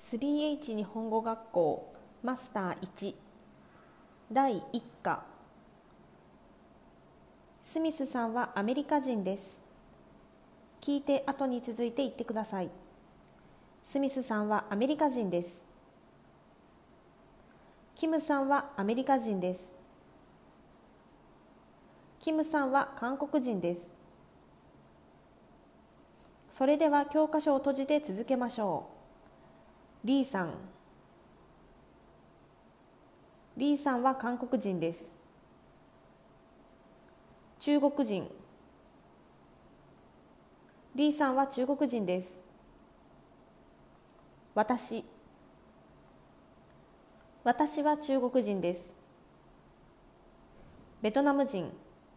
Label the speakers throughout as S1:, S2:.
S1: 3H 日本語学校マスター1第1課。スミスさんはアメリカ人です。聞いて後に続いて言ってください。スミスさんはアメリカ人です。キムさんはアメリカ人です。キムさんは韓国人です。それでは教科書を閉じて続けましょう。リーさん。リーさんは韓国人です。中国人。リーさんは中国人です。私は中国人です。ベトナム人。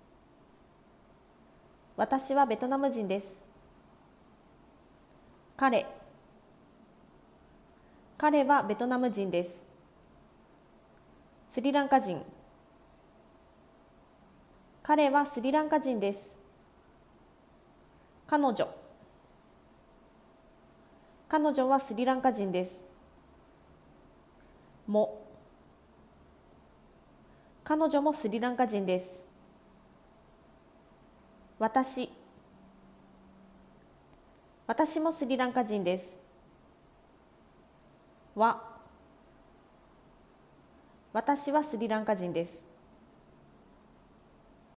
S1: 私はベトナム人です。彼はベトナム人です。スリランカ人。彼はスリランカ人です。彼女はスリランカ人です。彼女もスリランカ人です。私もスリランカ人です。私はスリランカ人です。